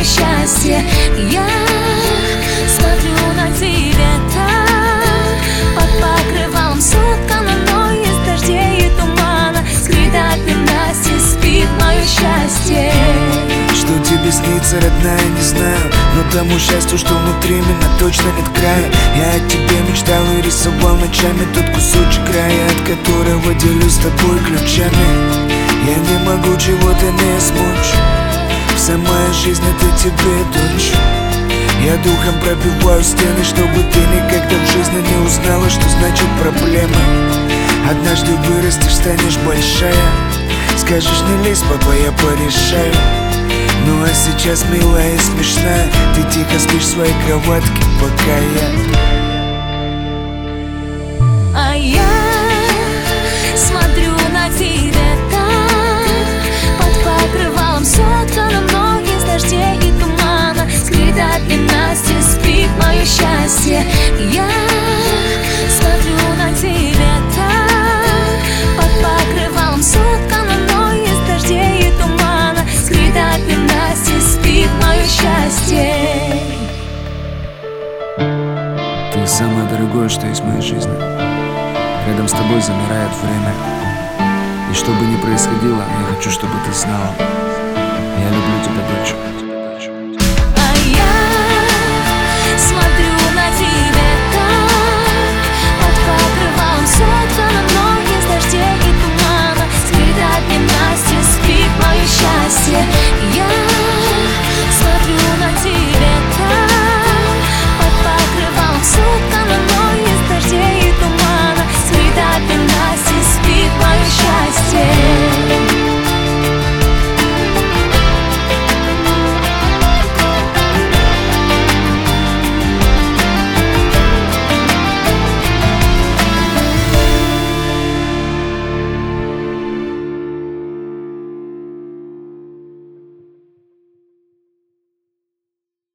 счастье. Я смотрю на тебя так, под покрывалом соткано, но из дождей и тумана скрыто от ненастья спит мое счастье. Что тебе снится, родная, не знаю, но тому счастью, что внутри меня, точно нет края. Я о тебе мечтал и рисовал ночами тот кусочек края, от которого делюсь с тобой ключами. Я не могу чего-то не смочь, вся моя жизнь — это тебе, дочь. Я духом пробиваю стены, чтобы ты никогда в жизни не узнала, что значит проблемы. Однажды вырастешь, станешь большая, скажешь: не лезь, папа, я порешаю. Ну а сейчас, милая и смешная, ты тихо спишь в своей кроватке, пока я. А я смотрю на тебя так, под покрывалом соткано, но из дождей и тумана скрыто от ненастья спит мое счастье. Я смотрю на тебя так, под покрывалом соткано, но из дождей и тумана скрыто от ненастья спит мое счастье. Ты самое дорогое, что есть в моей жизни. Рядом с тобой замирает время. И что бы ни происходило, я хочу, чтобы ты знала: я люблю тебя, дочь.